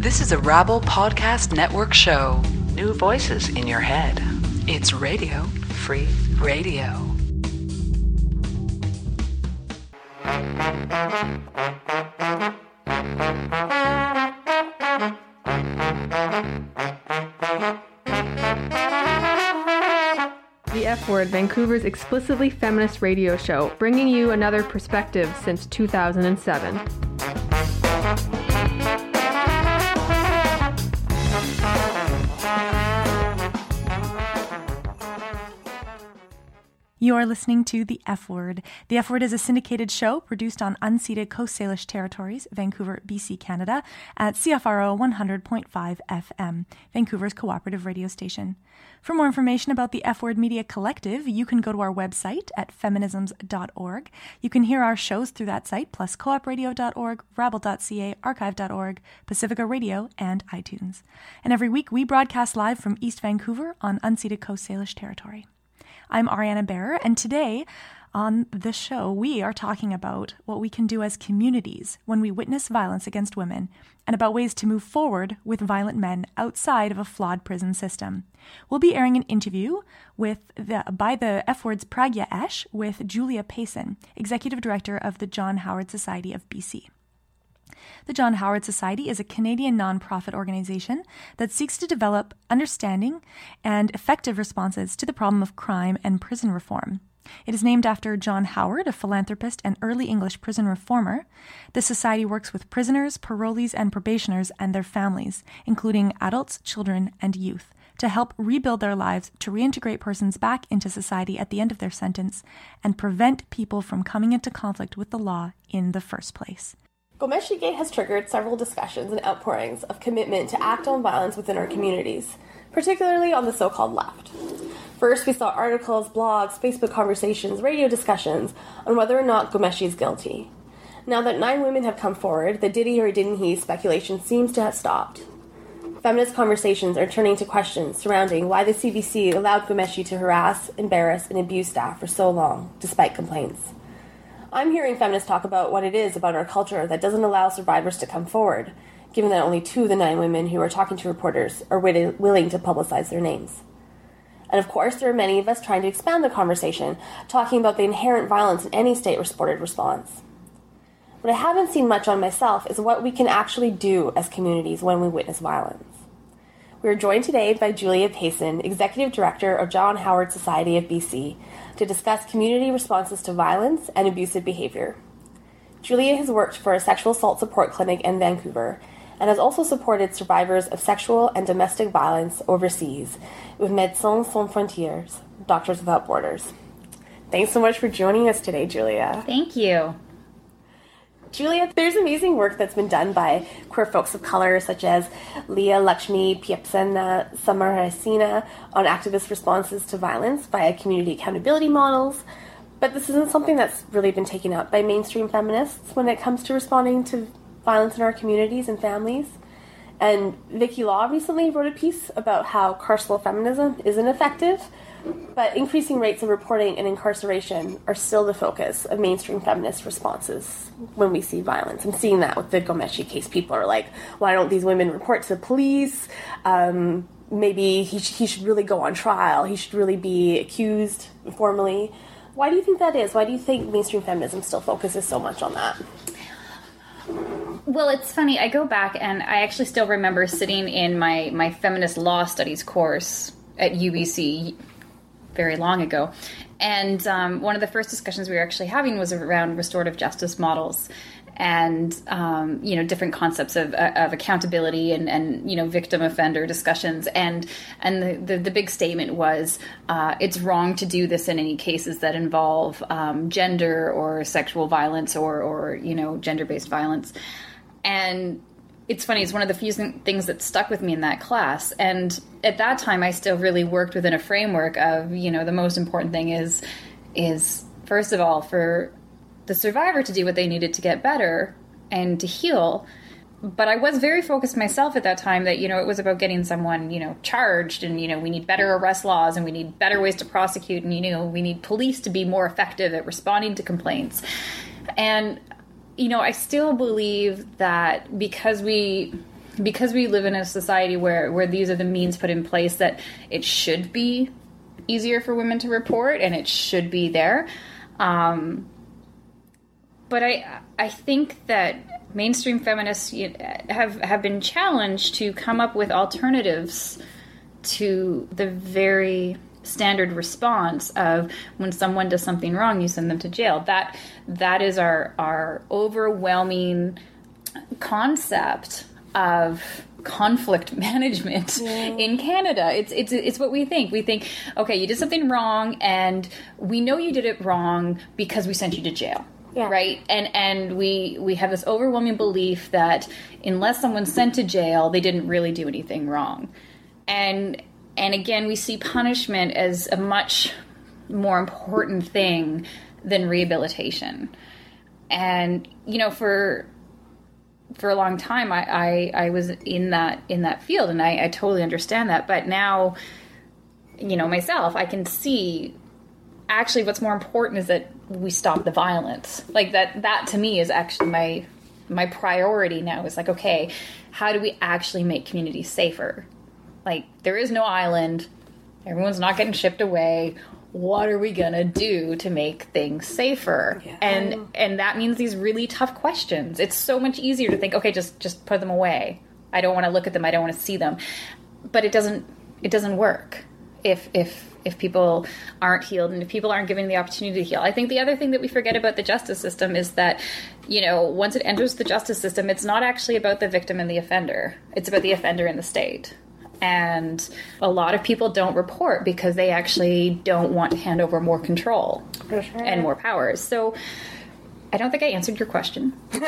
This is a Rabble Podcast Network show. New voices in your head. It's Radio Free Radio. The F Word, Vancouver's explicitly feminist radio show, bringing you another perspective since 2007. You are listening to The F Word. The F Word is a syndicated show produced on unceded Coast Salish territories, Vancouver, BC, Canada, at CFRO 100.5 FM, Vancouver's cooperative radio station. For more information about the F Word Media Collective, you can go to our website at feminisms.org. You can hear our shows through that site, plus coopradio.org, rabble.ca, archive.org, Pacifica Radio, and iTunes. And every week we broadcast live from East Vancouver on unceded Coast Salish territory. I'm Ariana Bearer, and today on the show, we are talking about what we can do as communities when we witness violence against women, and about ways to move forward with violent men outside of a flawed prison system. We'll be airing an interview by the F Word's Pragya Esh with Julia Payson, Executive Director of the John Howard Society of BC. The John Howard Society is a Canadian nonprofit organization that seeks to develop understanding and effective responses to the problem of crime and prison reform. It is named after John Howard, a philanthropist and early English prison reformer. The society works with prisoners, parolees, and probationers and their families, including adults, children, and youth, to help rebuild their lives, to reintegrate persons back into society at the end of their sentence, and prevent people from coming into conflict with the law in the first place. Gomeshigate has triggered several discussions and outpourings of commitment to act on violence within our communities, particularly on the so-called left. First, we saw articles, blogs, Facebook conversations, radio discussions on whether or not Gomeshi is guilty. Now that 9 women have come forward, the did he or didn't he speculation seems to have stopped. Feminist conversations are turning to questions surrounding why the CBC allowed Gomeshi to harass, embarrass, and abuse staff for so long, despite complaints. I'm hearing feminists talk about what it is about our culture that doesn't allow survivors to come forward, given that only 2 of the 9 women who are talking to reporters are willing to publicize their names. And of course, there are many of us trying to expand the conversation, talking about the inherent violence in any state-reported response. What I haven't seen much on myself is what we can actually do as communities when we witness violence. We are joined today by Julia Payson, Executive Director of John Howard Society of BC, to discuss community responses to violence and abusive behavior. Julia has worked for a sexual assault support clinic in Vancouver and has also supported survivors of sexual and domestic violence overseas with Médecins Sans Frontières, Doctors Without Borders. Thanks so much for joining us today, Julia. Thank you. Julia, there's amazing work that's been done by queer folks of color such as Leah Lakshmi Piepsena Samarasina on activist responses to violence via community accountability models, but this isn't something that's really been taken up by mainstream feminists when it comes to responding to violence in our communities and families. And Vicky Law recently wrote a piece about how carceral feminism isn't effective, but increasing rates of reporting and incarceration are still the focus of mainstream feminist responses when we see violence. I'm seeing that with the Gomeshi case. People are like, why don't these women report to the police? Maybe he should really go on trial. He should really be accused formally. Why do you think that is? Why do you think mainstream feminism still focuses so much on that? Well, it's funny. I go back and I actually still remember sitting in my feminist law studies course at UBC very long ago. And one of the first discussions we were actually having was around restorative justice models and, different concepts of accountability and victim offender discussions. And the big statement was it's wrong to do this in any cases that involve gender or sexual violence or gender-based violence. And it's funny, it's one of the few things that stuck with me in that class. And at that time, I still really worked within a framework of, the most important thing is first of all, for the survivor to do what they needed to get better and to heal. But I was very focused myself at that time that, it was about getting someone, charged and, we need better arrest laws and we need better ways to prosecute and, we need police to be more effective at responding to complaints. And I still believe that because we because we live in a society where these are the means put in place, that it should be easier for women to report and it should be there. But I think that mainstream feminists have been challenged to come up with alternatives to the very standard response of when someone does something wrong, you send them to jail. That is our overwhelming concept of conflict management in Canada. It's what we think. We think, okay, you did something wrong, and we know you did it wrong because we sent you to jail. Yeah. Right? And we have this overwhelming belief that unless someone's sent to jail, they didn't really do anything wrong. And again, we see punishment as a much more important thing than rehabilitation. And, for a long time, I was in that field, and I totally understand that. But now, myself, I can see actually what's more important is that we stop the violence. Like that to me is actually my priority now. Is like, okay, how do we actually make communities safer? Like, there is no island. Everyone's not getting shipped away. What are we gonna do to make things safer? Yeah. And that means these really tough questions. It's so much easier to think, okay, just put them away. I don't want to look at them. I don't want to see them. But it doesn't work if people aren't healed and if people aren't given the opportunity to heal. I think the other thing that we forget about the justice system is that, once it enters the justice system, it's not actually about the victim and the offender. It's about the offender and the state. And a lot of people don't report because they actually don't want to hand over more control and more powers. So I don't think I answered your question, but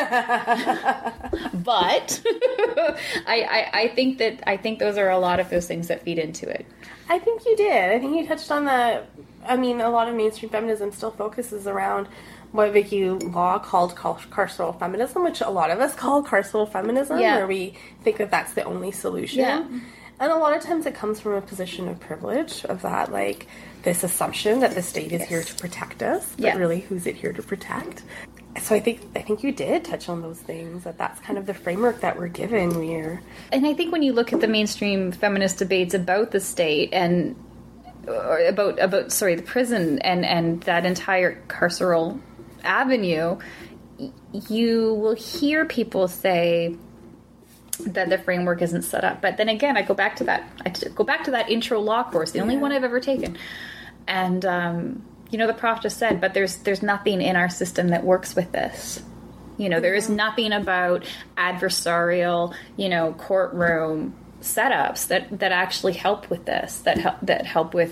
I think those are a lot of those things that feed into it. I think you did. I think you touched on that. I mean, a lot of mainstream feminism still focuses around what Vicky Law called carceral feminism, which a lot of us call carceral feminism, where we think that that's the only solution. Yeah. And a lot of times it comes from a position of privilege, of that, like, this assumption that the state is here to protect us, but really, who's it here to protect? So I think you did touch on those things, that's kind of the framework that we're given here. And I think when you look at the mainstream feminist debates about the state and about the prison and that entire carceral avenue, you will hear people say that the framework isn't set up. But then again, I go back to that intro law course, the only one I've ever taken. And the prof just said, but there's nothing in our system that works with this. There is nothing about adversarial, courtroom setups that actually help with this, that help with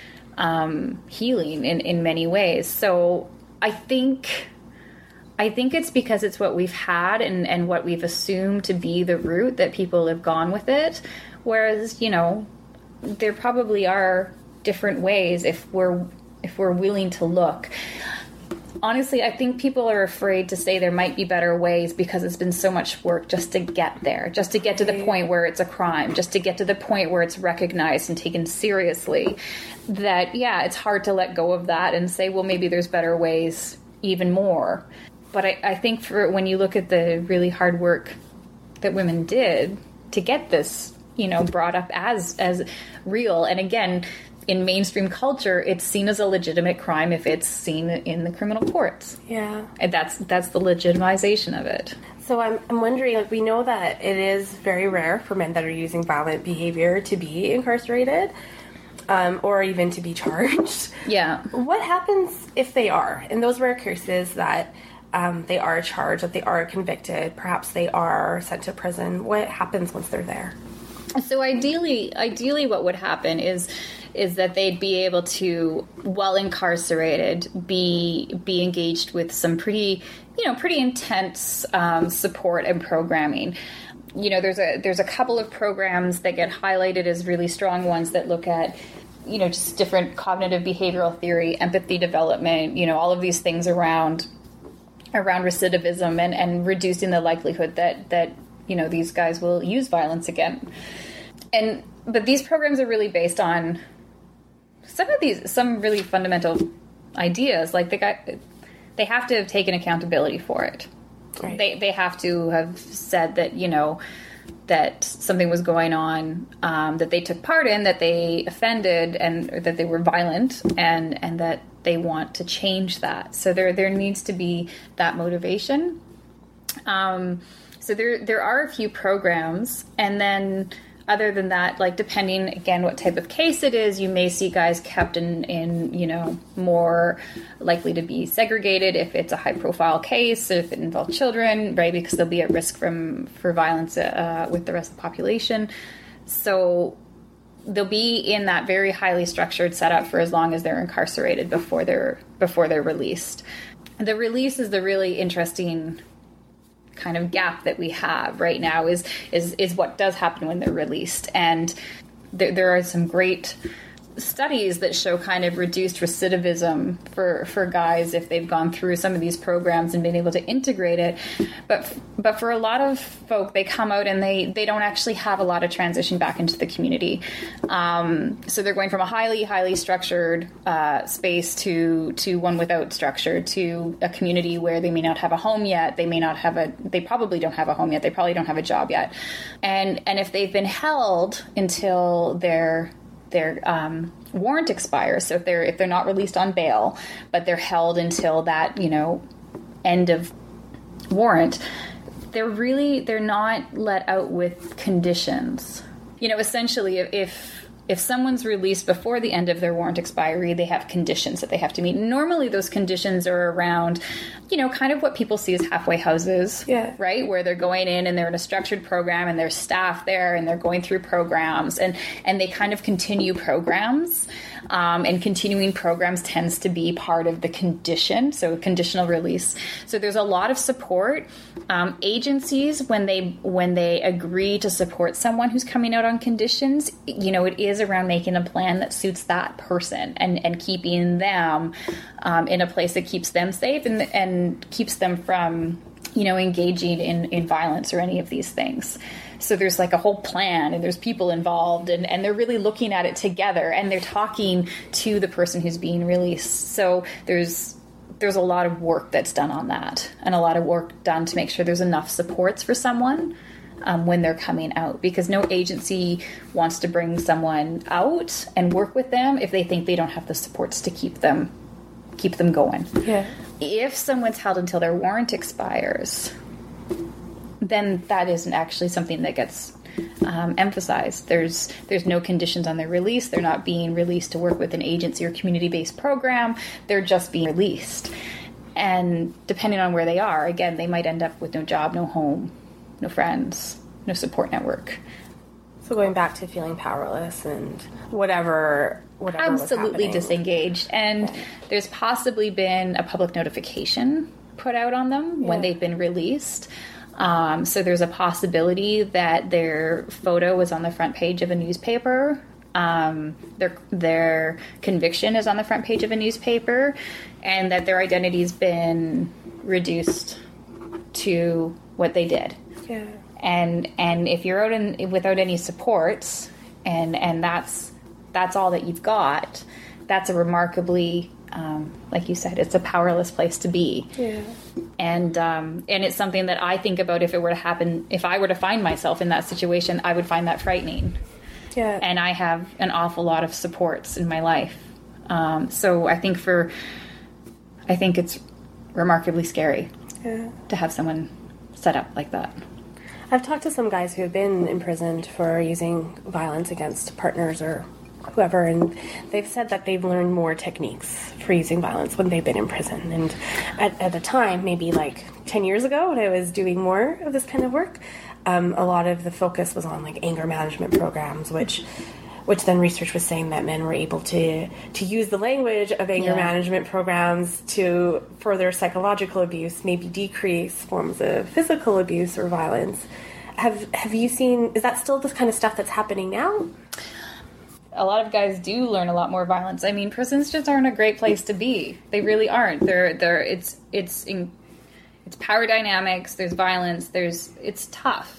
healing in many ways. So I think it's because it's what we've had and what we've assumed to be the route that people have gone with it. Whereas, there probably are different ways if we're willing to look. Honestly, I think people are afraid to say there might be better ways because it's been so much work just to get there, just to get to the point where it's a crime, just to get to the point where it's recognized and taken seriously, that, it's hard to let go of that and say, well, maybe there's better ways even more. But I think for when you look at the really hard work that women did to get this, brought up as real, and again, in mainstream culture, it's seen as a legitimate crime if it's seen in the criminal courts. Yeah. And that's the legitimization of it. So I'm wondering, we know that it is very rare for men that are using violent behavior to be incarcerated, or even to be charged. Yeah. What happens if they are? In those rare cases that they are charged, that they are convicted, perhaps they are sent to prison, what happens once they're there? So ideally what would happen is that they'd be able to, while incarcerated, be engaged with some pretty intense support and programming. There's a couple of programs that get highlighted as really strong ones that look at, just different cognitive behavioral theory, empathy development, all of these things around recidivism and reducing the likelihood that these guys will use violence again. But these programs are really based on some really fundamental ideas. Like they have to have taken accountability for it. Right. They have to have said that, that something was going on that they took part in, that they offended, and or that they were violent, and that they want to change that. So there needs to be that motivation. So there are a few programs, and then other than that, like depending again what type of case it is, you may see guys kept in you know, more likely to be segregated if it's a high profile case, if it involves children, right? Because they'll be at risk for violence with the rest of the population. So they'll be in that very highly structured setup for as long as they're incarcerated before they're released. The release is the really interesting kind of gap that we have right now is what does happen when they're released. And there are some great studies that show kind of reduced recidivism for guys if they've gone through some of these programs and been able to integrate it. But for a lot of folk, they come out and they don't actually have a lot of transition back into the community. So they're going from a highly structured space to one without structure, to a community where they may not have a home yet. They probably don't have a home yet. They probably don't have a job yet. And if they've been held until their warrant expires, so if they're not released on bail, but they're held until that, you know, end of warrant, they're not let out with conditions. You know, essentially, if someone's released before the end of their warrant expiry, they have conditions that they have to meet. Normally, those conditions are around, you know, kind of what people see as halfway houses, right? Where they're going in and they're in a structured program and there's staff there and they're going through programs and they kind of continue programs. And continuing programs tends to be part of the condition, so conditional release. So there's a lot of support. Agencies, when they agree to support someone who's coming out on conditions, you know, it is around making a plan that suits that person and keeping them in a place that keeps them safe and keeps them from, you know, engaging in violence or any of these things. So there's like a whole plan and there's people involved and they're really looking at it together and they're talking to the person who's being released. So there's a lot of work that's done on that and a lot of work done to make sure there's enough supports for someone when they're coming out, because no agency wants to bring someone out and work with them if they think they don't have the supports to keep them going. Yeah. If someone's held until their warrant expires, then that isn't actually something that gets emphasized. There's no conditions on their release. They're not being released to work with an agency or community-based program. They're just being released. And depending on where they are, again, they might end up with no job, no home, no friends, no support network. So going back to feeling powerless and whatever absolutely disengaged. And there's possibly been a public notification put out on them when they've been released. So there's a possibility that their photo was on the front page of a newspaper. Their conviction is on the front page of a newspaper, and that their identity's been reduced to what they did. Yeah. And if you're out without any supports, and that's all that you've got, that's a remarkably, like you said, it's a powerless place to be. Yeah. And it's something that I think about if it were to happen, if I were to find myself in that situation, I would find that frightening. Yeah. And I have an awful lot of supports in my life. So I think it's remarkably scary to have someone set up like that. I've talked to some guys who have been imprisoned for using violence against partners or whoever, and they've said that they've learned more techniques for using violence when they've been in prison. And at the time, maybe like 10 years ago, when I was doing more of this kind of work, a lot of the focus was on like anger management programs, which then research was saying that men were able to use the language of anger management programs to further psychological abuse, maybe decrease forms of physical abuse or violence. Have you seen, is that still this kind of stuff that's happening now? A lot of guys do learn a lot more violence. I mean, prisons just aren't a great place to be. They really aren't. It's power dynamics. There's violence. It's tough.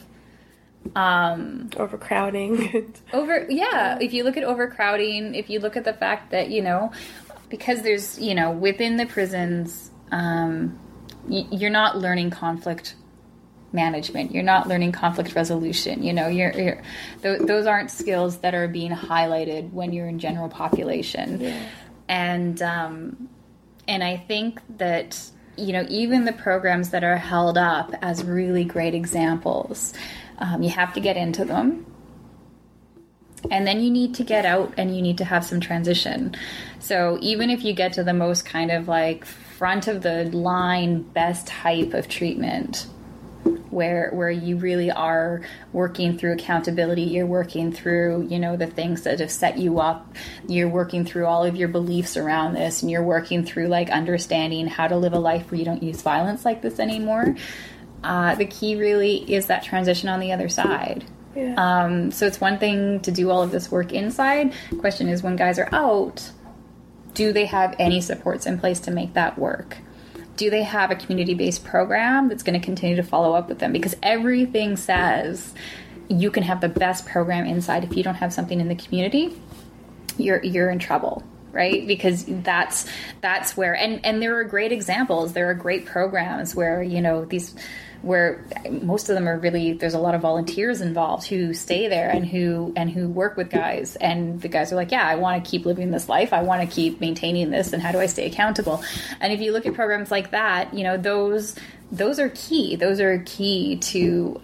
Overcrowding. If you look at overcrowding, if you look at the fact that, you know, because there's, you know, within the prisons, you're not learning conflict management. You're not learning conflict resolution. You know, those aren't skills that are being highlighted when you're in general population. Yeah. And I think that, you know, even the programs that are held up as really great examples, you have to get into them. And then you need to get out and you need to have some transition. So even if you get to the most kind of like front of the line best type of treatment, where you really are working through accountability, you're working through, you know, the things that have set you up, you're working through all of your beliefs around this, and you're working through like understanding how to live a life where you don't use violence like this anymore. The key really is that transition on the other side. Yeah. So it's one thing to do all of this work inside. The question is, when guys are out, do they have any supports in place to make that work? Do they have a community-based program that's going to continue to follow up with them? Because everything says you can have the best program inside. If you don't have something in the community, you're in trouble, right? Because that's where, and there are great examples. There are great programs where, you know, where most of them are really, there's a lot of volunteers involved who stay there and who work with guys, and the guys are like, yeah, I want to keep living this life, I want to keep maintaining this, and how do I stay accountable? And if you look at programs like that, you know, those are key to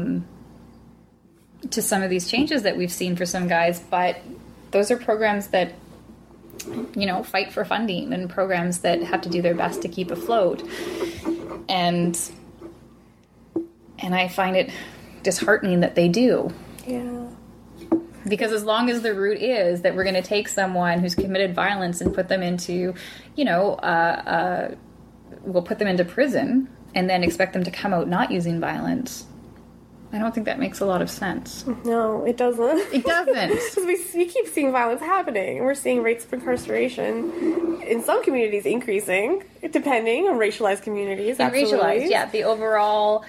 some of these changes that we've seen for some guys. But those are programs that, you know, fight for funding, and programs that have to do their best to keep afloat. And I find it disheartening that they do. Yeah. Because as long as the route is that we're going to take someone who's committed violence and put them into, you know, we'll put them into prison and then expect them to come out not using violence, I don't think that makes a lot of sense. No, it doesn't. It doesn't. Because we keep seeing violence happening. We're seeing rates of incarceration in some communities increasing, depending on racialized communities. Absolutely. Racialized, yeah. The overall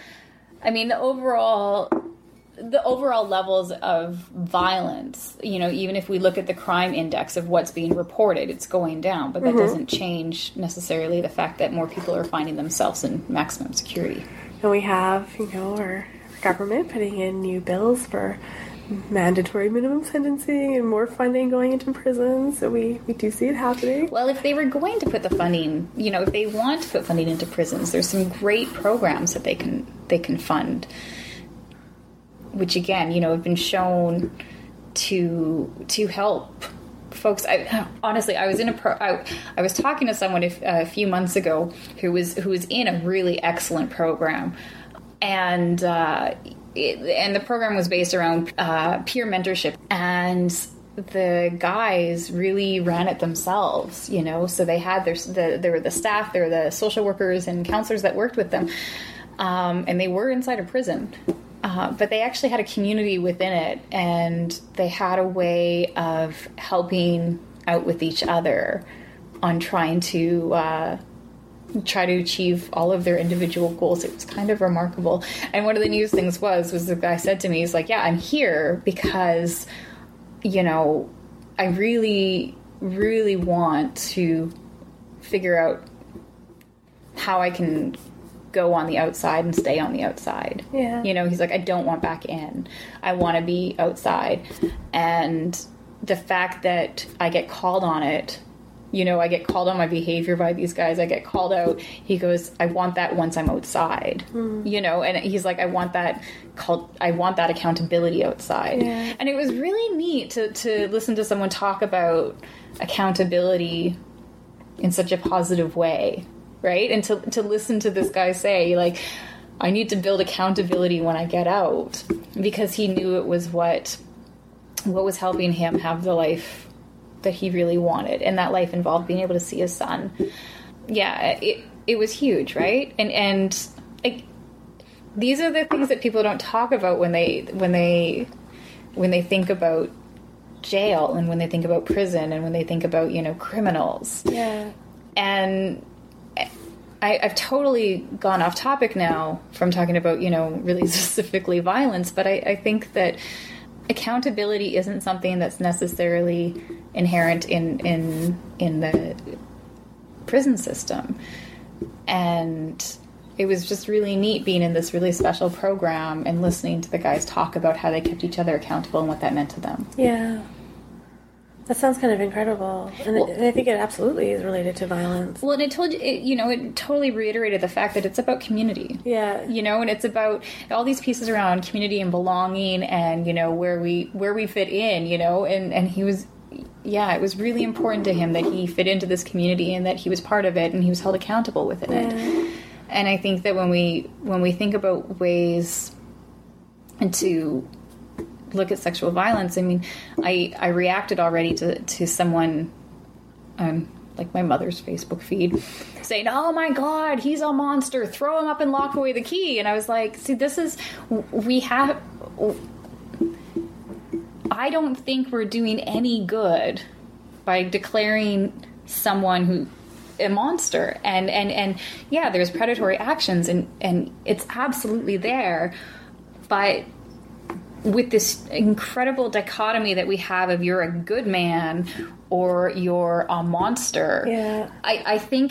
levels of violence, you know, even if we look at the crime index of what's being reported, it's going down, but that doesn't change necessarily the fact that more people are finding themselves in maximum security. And we have, you know, our government putting in new bills for mandatory minimum sentencing and more funding going into prisons, so we do see it happening. Well, if they were going to put the funding, you know, if they want to put funding into prisons, there's some great programs that they can fund, which again, you know, have been shown to help folks. I was talking to someone a few months ago who was in a really excellent program, and the program was based around peer mentorship, and the guys really ran it themselves, you know. So they had there were the staff, there were the social workers and counselors that worked with them, and they were inside a prison. But they actually had a community within it, and they had a way of helping out with each other on trying to achieve all of their individual goals. It was kind of remarkable. And one of the news things was the guy said to me, he's like, yeah, I'm here because, you know, I really, really want to figure out how I can go on the outside and stay on the outside. Yeah. You know, he's like, I don't want back in. I want to be outside. And the fact that I get called on it, you know, I get called on my behavior by these guys, I get called out. He goes, I want that once I'm outside. You know, and he's like, I want that accountability outside. Yeah. And it was really neat to listen to someone talk about accountability in such a positive way. Right? And to listen to this guy say, like, I need to build accountability when I get out, because he knew it was what was helping him have the life that he really wanted. And that life involved being able to see his son. Yeah, it was huge, right? And like, these are the things that people don't talk about when they think about jail, and when they think about prison, and when they think about, you know, criminals. Yeah. And I've totally gone off topic now from talking about, you know, really specifically violence, but I think that accountability isn't something that's necessarily inherent in the prison system. And it was just really neat being in this really special program and listening to the guys talk about how they kept each other accountable and what that meant to them. Yeah. That sounds kind of incredible. And I think it absolutely is related to violence. Well, and it told you, it totally reiterated the fact that it's about community. Yeah. And it's about all these pieces around community and belonging and, where we fit in, and he was, it was really important to him that he fit into this community and that he was part of it and he was held accountable within it. And I think that when we think about ways to look at sexual violence, I mean, I reacted already to someone like my mother's Facebook feed saying, "Oh my God, he's a monster, throw him up and lock away the key." And I was like, see, I don't think we're doing any good by declaring someone who a monster, and yeah, there's predatory actions and it's absolutely there, but with this incredible dichotomy that we have of you're a good man or you're a monster, I think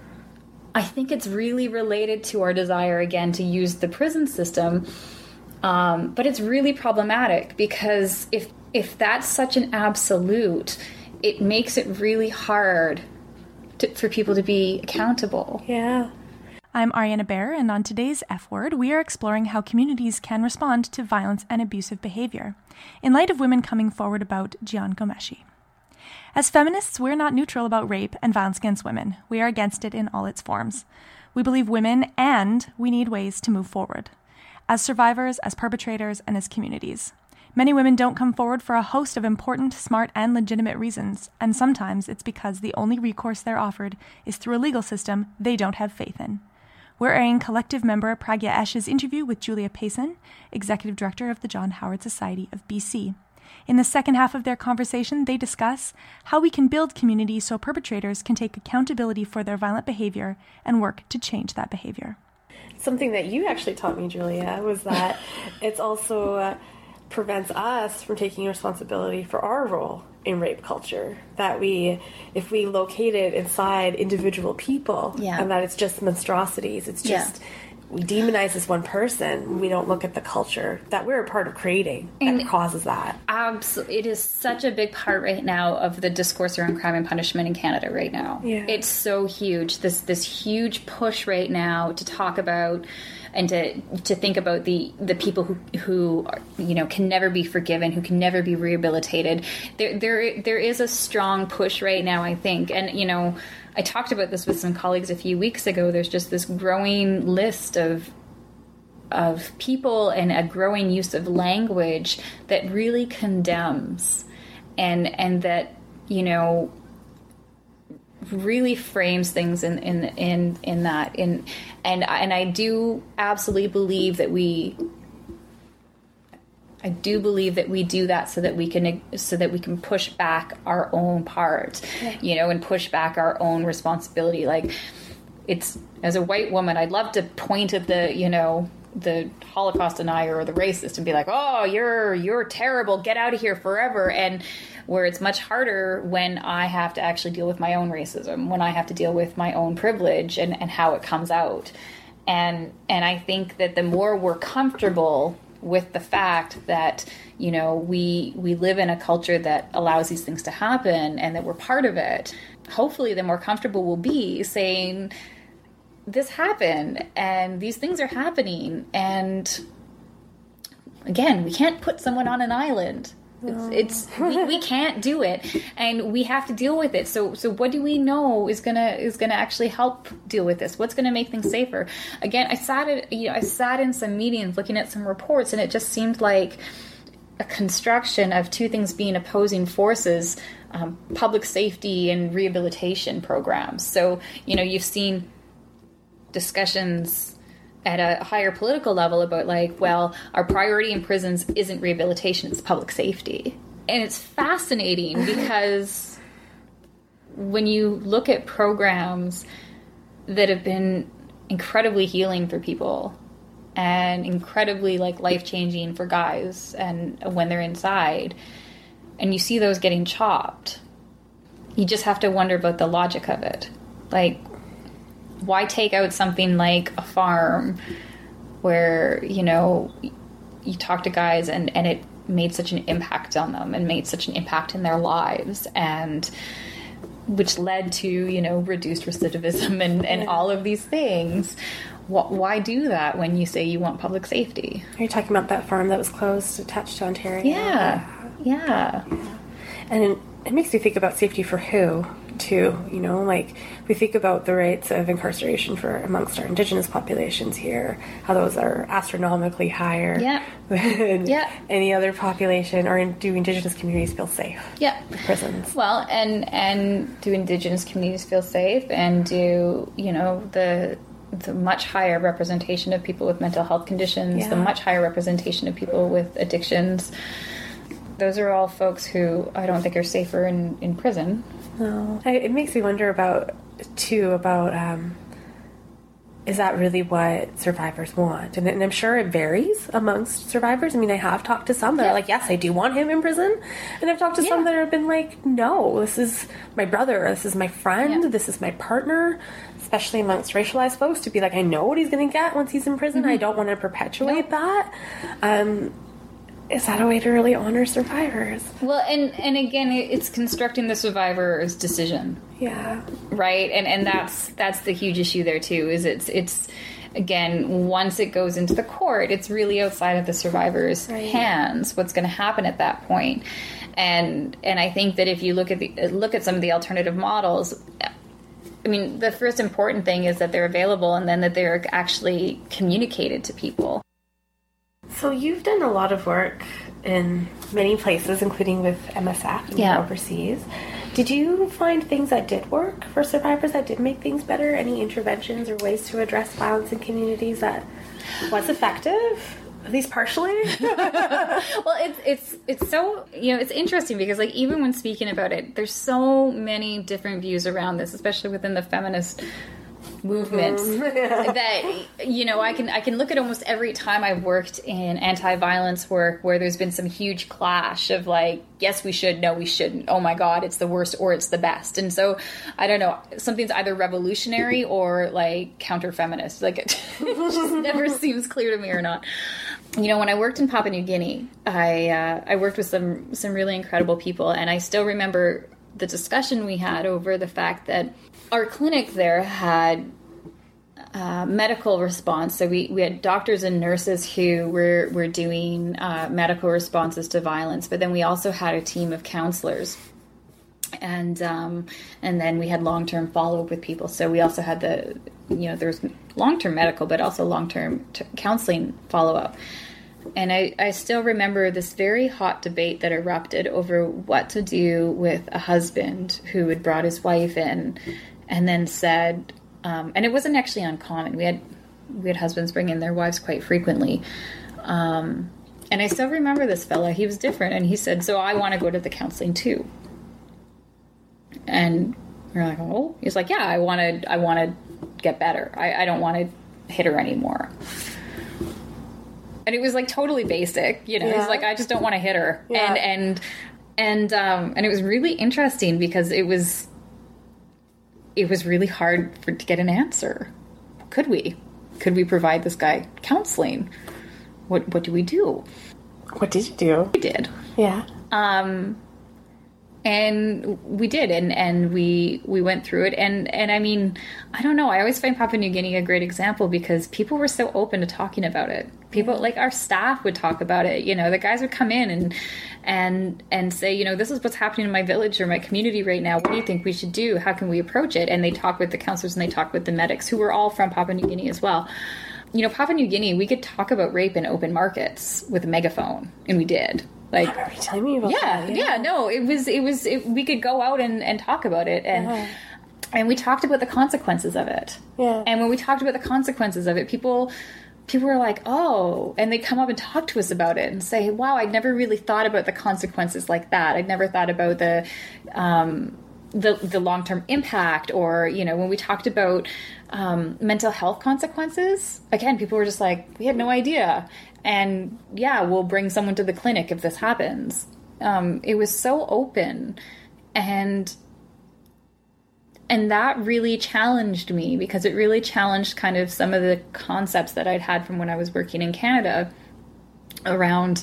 it's really related to our desire again to use the prison system, but it's really problematic because if that's such an absolute, it makes it really hard for people to be accountable. Yeah. I'm Ariana Baer, and on today's F Word, we are exploring how communities can respond to violence and abusive behavior, in light of women coming forward about Jian Ghomeshi. As feminists, we're not neutral about rape and violence against women. We are against it in all its forms. We believe women, and we need ways to move forward, as survivors, as perpetrators, and as communities. Many women don't come forward for a host of important, smart, and legitimate reasons, and sometimes it's because the only recourse they're offered is through a legal system they don't have faith in. We're airing collective member Pragya Esh's interview with Julia Payson, Executive Director of the John Howard Society of BC. In the second half of their conversation, they discuss how we can build community so perpetrators can take accountability for their violent behavior and work to change that behavior. Something that you actually taught me, Julia, was that it's also prevents us from taking responsibility for our role in rape culture. That if we locate it inside individual people, and that it's just monstrosities, it's just we demonize this one person. We don't look at the culture that we're a part of creating that causes that. Absolutely, it is such a big part right now of the discourse around crime and punishment in Canada right now. Yeah. It's so huge. This huge push right now to talk about and to think about the people who can never be forgiven, who can never be rehabilitated. There is a strong push right now, I think, and I talked about this with some colleagues a few weeks ago. There's just this growing list of people and a growing use of language that really condemns and that really frames things in that and I do absolutely believe that we do that so that we can push back our own part, and push back our own responsibility. Like, it's, as a white woman, I'd love to point at the Holocaust denier or the racist and be like, "Oh, you're terrible, get out of here forever." And where it's much harder when I have to actually deal with my own racism, when I have to deal with my own privilege and how it comes out. And I think that the more we're comfortable with the fact that, we live in a culture that allows these things to happen and that we're part of it, hopefully the more comfortable we'll be saying, this happened and these things are happening. And again, we can't put someone on an island. We can't do it, and we have to deal with it. So what do we know is gonna actually help deal with this? What's gonna make things safer? Again, I sat in some meetings looking at some reports, and it just seemed like a construction of two things being opposing forces: public safety and rehabilitation programs. So you've seen discussions at a higher political level about our priority in prisons isn't rehabilitation, it's public safety. And it's fascinating because when you look at programs that have been incredibly healing for people and incredibly life-changing for guys and when they're inside, and you see those getting chopped, you just have to wonder about the logic of it. why take out something like a farm where, you know, you talk to guys and it made such an impact on them and made such an impact in their lives, and which led to, you know, reduced recidivism and all of these things. Why do that when you say you want public safety? Are you talking about that farm that was closed attached to Ontario? Yeah. And it makes me think about safety for who, too. You know, like, we think about the rates of incarceration for amongst our Indigenous populations here, how those are astronomically higher than any other population. Or do Indigenous communities feel safe? Yeah. In prisons? Well, and do Indigenous communities feel safe? And do, you know, the much higher representation of people with mental health conditions, the much higher representation of people with addictions, those are all folks who I don't think are safer in prison. No. It makes me wonder about is that really what survivors want? And I'm sure it varies amongst survivors. I mean, I have talked to some that are like, yes, I do want him in prison. And I've talked to some that have been like, no, this is my brother, this is my friend, this is my partner, especially amongst racialized folks, to be like, I know what he's going to get once he's in prison. I don't want to perpetuate that. Is that a way to really honor survivors? Well, and again, it's constructing the survivor's decision. Yeah. Right? And that's the huge issue there, too, is it's again, once it goes into the court, it's really outside of the survivor's hands what's going to happen at that point. And I think that if you look at some of the alternative models, I mean, the first important thing is that they're available and then that they're actually communicated to people. So you've done a lot of work in many places, including with MSF and overseas. Did you find things that did work for survivors, that did make things better? Any interventions or ways to address violence in communities that was effective, at least partially? Well, it's so, you know, it's interesting because, like, even when speaking about it, there's so many different views around this, especially within the feminist movements, that, you know, I can look at almost every time I've worked in anti-violence work where there's been some huge clash of like, yes, we should, no, we shouldn't. Oh my God, it's the worst or it's the best. And so, I don't know, something's either revolutionary or like counter-feminist. Like, it just never seems clear to me or not. You know, when I worked in Papua New Guinea, I worked with some really incredible people, and I still remember the discussion we had over the fact that our clinic there had medical response. So we had doctors and nurses who were doing medical responses to violence, but then we also had a team of counselors. And then we had long-term follow-up with people. So we also had there's long-term medical, but also long-term counseling follow-up. And I still remember this very hot debate that erupted over what to do with a husband who had brought his wife in and then said, and it wasn't actually uncommon. We had husbands bring in their wives quite frequently. And I still remember this fella. He was different. And he said, so I want to go to the counseling too. And we're like, oh, he's like, yeah, I want to get better. I don't want to hit her anymore. And it was like totally basic, you know. Yeah. He's like, I just don't want to hit her. Yeah. And it was really interesting because it was really hard to get an answer. Could we provide this guy counseling? What do we do? What did you do? We did. Yeah. And we did, and we went through it, and I mean, I don't know, I always find Papua New Guinea a great example because people were so open to talking about it. People, like our staff would talk about it, you know, the guys would come in and say, you know, this is what's happening in my village or my community right now, what do you think we should do, how can we approach it? And they talk with the counselors and they talk with the medics who were all from Papua New Guinea as well. You know, Papua New Guinea, we could talk about rape in open markets with a megaphone, and we did. Like, are you telling me about that? Yeah, no, it was we could go out and talk about it, and we talked about the consequences of it. Yeah. And when we talked about the consequences of it, people were like, oh, and they'd come up and talk to us about it and say, wow, I'd never really thought about the consequences like that. I'd never thought about the long-term impact, or, you know, when we talked about mental health consequences, again, people were just like, we had no idea. And yeah, we'll bring someone to the clinic if this happens. It was so open, and And that really challenged me, because it really challenged kind of some of the concepts that I'd had from when I was working in Canada around,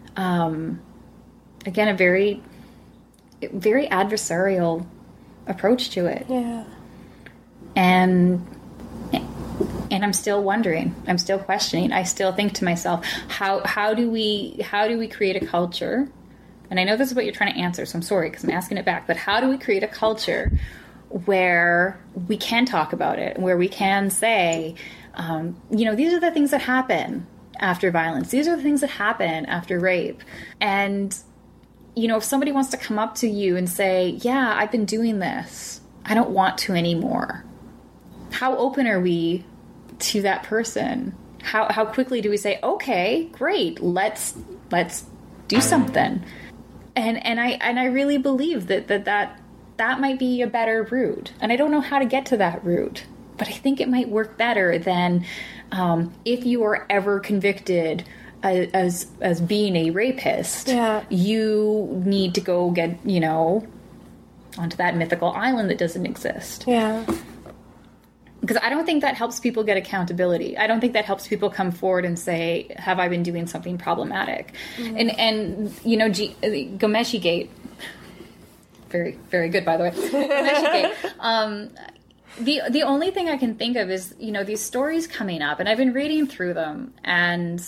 again, a very, very adversarial approach to it. Yeah. And I'm still wondering. I'm still questioning. I still think to myself, how do we create a culture? And I know this is what you're trying to answer, so I'm sorry because I'm asking it back. But how do we create a culture where we can talk about it, where we can say, these are the things that happen after violence. These are the things that happen after rape. And, if somebody wants to come up to you and say, yeah, I've been doing this, I don't want to anymore. How open are we to that person? How quickly do we say, okay, great, let's do something? And I really believe that might be a better route. And I don't know how to get to that route, but I think it might work better than if you are ever convicted as being a rapist, you need to go get, onto that mythical island that doesn't exist. Yeah. Because I don't think that helps people get accountability. I don't think that helps people come forward and say, have I been doing something problematic? Mm. And Ghomeshi Gate, very, very good, by the way. Ghomeshi Gate. The only thing I can think of is, these stories coming up, and I've been reading through them, and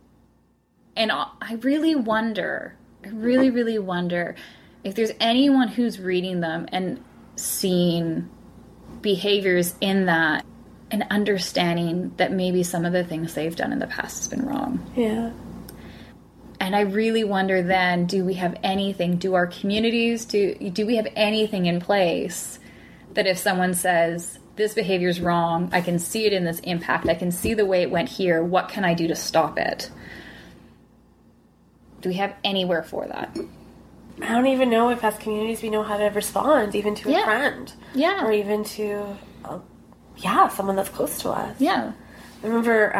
I really wonder if there's anyone who's reading them and seeing behaviors in that and understanding that maybe some of the things they've done in the past has been wrong. Yeah. And I really wonder then, do we have anything, do our communities, do we have anything in place that if someone says, this behavior is wrong, I can see it in this impact, I can see the way it went here, what can I do to stop it? Do we have anywhere for that? I don't even know if as communities we know how to respond, even to a friend. Yeah. Or even to, someone that's close to us. Yeah. I remember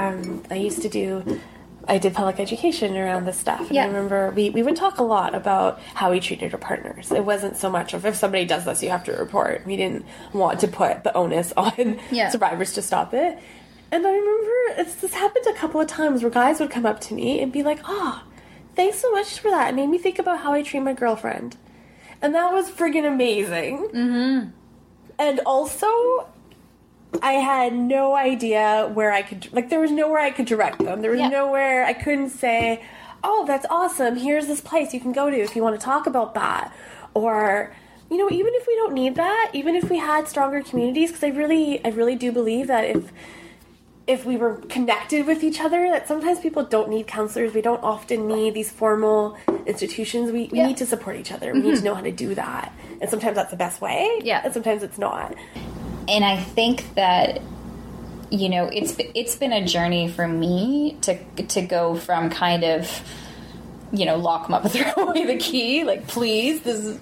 I did public education around this stuff. And I remember we would talk a lot about how we treated our partners. It wasn't so much of, if somebody does this, you have to report. We didn't want to put the onus on survivors to stop it. And I remember this happened a couple of times where guys would come up to me and be like, thanks so much for that. It made me think about how I treat my girlfriend. And that was friggin' amazing. Mm-hmm. And also, I had no idea where I could... there was nowhere I could direct them. There was nowhere I couldn't say, oh, that's awesome. Here's this place you can go to if you want to talk about that. Or, even if we don't need that, even if we had stronger communities, because I really do believe that if we were connected with each other, that sometimes people don't need counselors. We don't often need these formal institutions. We need to support each other. We need to know how to do that. And sometimes that's the best way. Yeah. And sometimes it's not. And I think that, it's been a journey for me to go from kind of, lock them up and throw away the key, please, this is,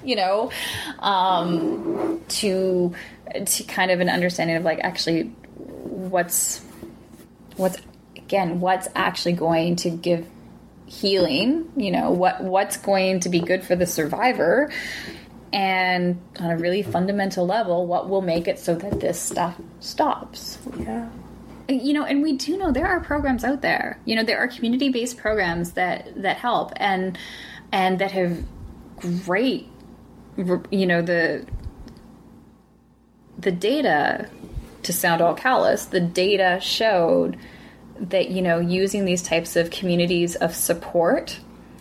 to kind of an understanding of actually what's actually going to give healing, what's going to be good for the survivor, and on a really fundamental level, what will make it so that this stuff stops. Yeah. And we do know there are programs out there. There are community-based programs that help and that have great, the data, to sound all callous, the data showed that, using these types of communities of support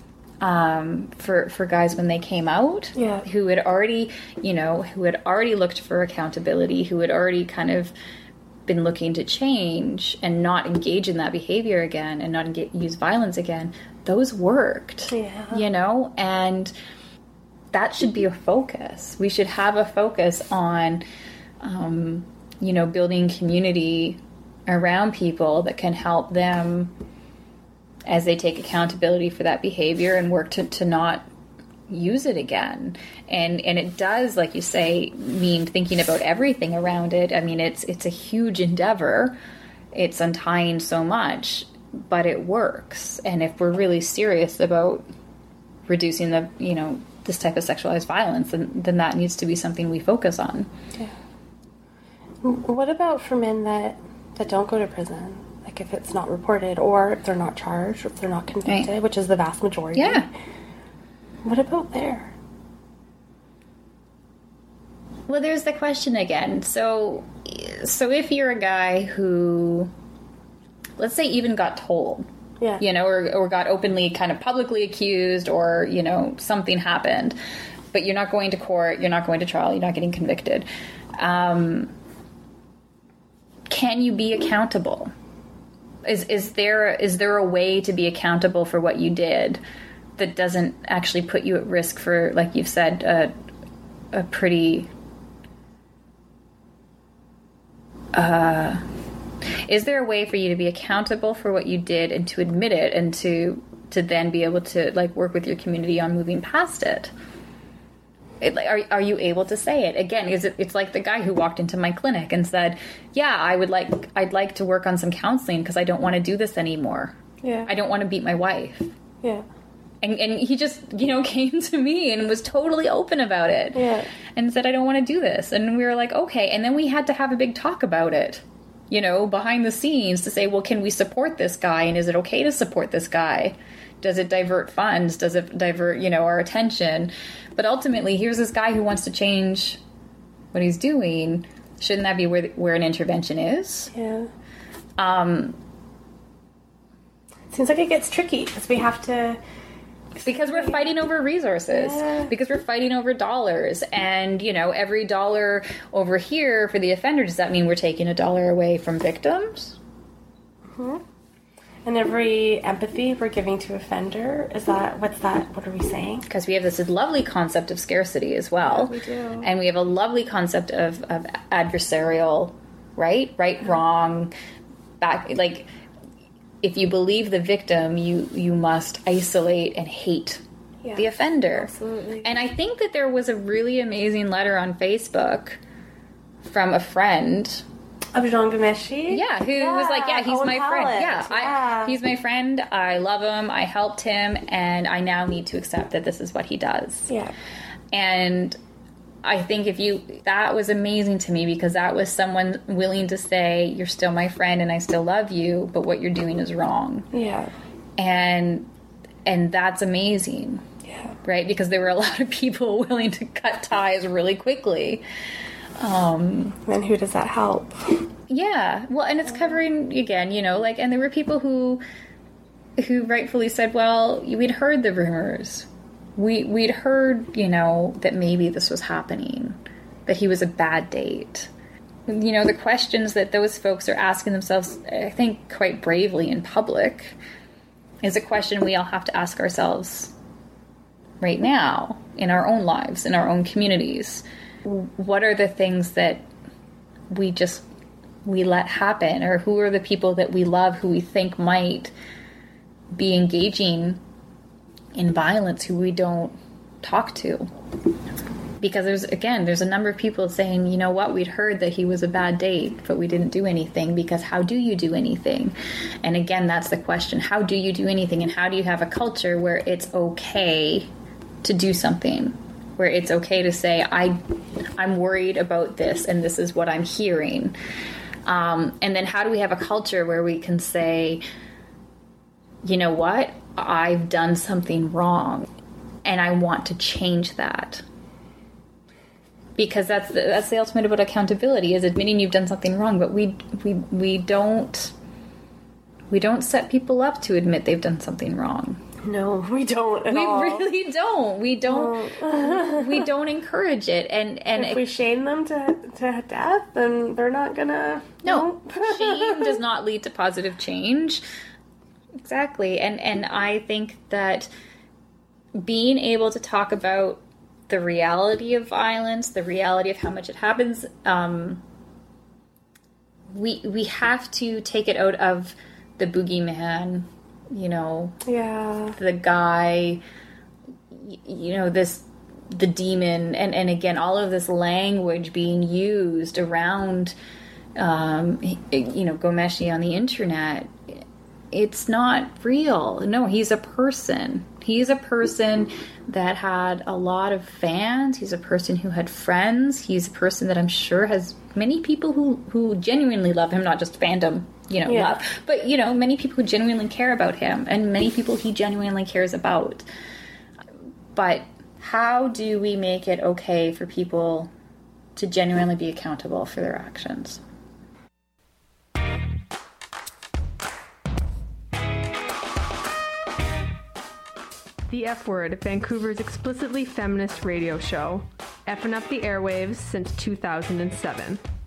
for guys when they came out, who had already, looked for accountability, who had already kind of been looking to change and not engage in that behavior again and not use violence again, those worked, and that should be a focus. We should have a focus on, building community around people that can help them as they take accountability for that behavior and work to not use it again. And it does, like you say, mean thinking about everything around it. I mean, it's a huge endeavor. It's untying so much, but it works. And if we're really serious about reducing the, this type of sexualized violence, then that needs to be something we focus on. Yeah. What about for men that don't go to prison? Like if it's not reported, or if they're not charged, or if they're not convicted, Right. which is the vast majority. Yeah. What about there? Well, there's the question again. So if you're a guy who, let's say, even got told, Yeah. you know, or got openly kind of publicly accused, or, you know, something happened, but you're not going to court, you're not going to trial, you're not getting convicted. Can you be accountable? Is there a way to be accountable for what you did that doesn't actually put you at risk for, like you've said, a pretty... is there a way for you to be accountable for what you did and to admit it, and to then be able to, like, work with your community on moving past it? Are you able to say it again? It's like the guy who walked into my clinic and said, "Yeah, I'd like to work on some counseling because I don't want to do this anymore. Yeah. I don't want to beat my wife." Yeah. And he just, you know, came to me and was totally open about it. Yeah. And said, "I don't want to do this." And we were like, okay. And then we had to have a big talk about it, you know, behind the scenes, to say, well, can we support this guy? And is it okay to support this guy? Does it divert funds? Does it divert, you know, our attention? But ultimately, here's this guy who wants to change what he's doing. Shouldn't that be where an intervention is? Yeah. Seems like it gets tricky because we have to... Because we're fighting over resources. Yeah. Because we're fighting over dollars. And, you know, every dollar over here for the offender, does that mean we're taking a dollar away from victims? Mm-hmm. And every empathy we're giving to offender, what's that? What are we saying? Because we have this lovely concept of scarcity as well. Yeah, we do. And we have a lovely concept of adversarial, right, wrong, back, like... If you believe the victim, you must isolate and hate the offender. Absolutely. And I think that there was a really amazing letter on Facebook from a friend. Of Jean Gomeshi? Yeah, who was like, yeah, he's Owen my friend. Hallett. Yeah, he's my friend. I love him. I helped him. And I now need to accept that this is what he does. Yeah. And I think that was amazing to me, because that was someone willing to say, you're still my friend and I still love you, but what you're doing is wrong. Yeah. And that's amazing. Yeah. Right? Because there were a lot of people willing to cut ties really quickly. And who does that help? Yeah. Well, and it's covering, again, you know, like, and there were people who rightfully said, well, we'd heard the rumors. We'd heard, you know, that maybe this was happening, that he was a bad date. You know, the questions that those folks are asking themselves, I think quite bravely in public, is a question we all have to ask ourselves right now in our own lives, in our own communities. What are the things that we let happen? Or who are the people that we love who we think might be engaging in violence who we don't talk to? Because there's a number of people saying, you know what, we'd heard that he was a bad date, but we didn't do anything. Because how do you do anything? And again, that's the question. How do you do anything? And how do you have a culture where it's okay to do something? Where it's okay to say, I'm worried about this and this is what I'm hearing. And then how do we have a culture where we can say, you know what? I've done something wrong and I want to change that. Because that's the ultimate about accountability, is admitting you've done something wrong, but we don't set people up to admit they've done something wrong. No, we don't at all. We really don't. We don't encourage it. And if we shame them to death, then they're not gonna... No. Shame does not lead to positive change. Exactly. And I think that being able to talk about the reality of violence, the reality of how much it happens, we have to take it out of the boogeyman, you know, the guy, you know, the demon, and again, all of this language being used around, you know, Gomeshi on the internet. it's not real. No, he's a person. He's a person that had a lot of fans. He's a person who had friends. He's a person that I'm sure has many people who genuinely love him, not just fandom, love. But, many people who genuinely care about him and many people he genuinely cares about. But how do we make it okay for people to genuinely be accountable for their actions? The F Word, Vancouver's explicitly feminist radio show. Effing up the airwaves since 2007.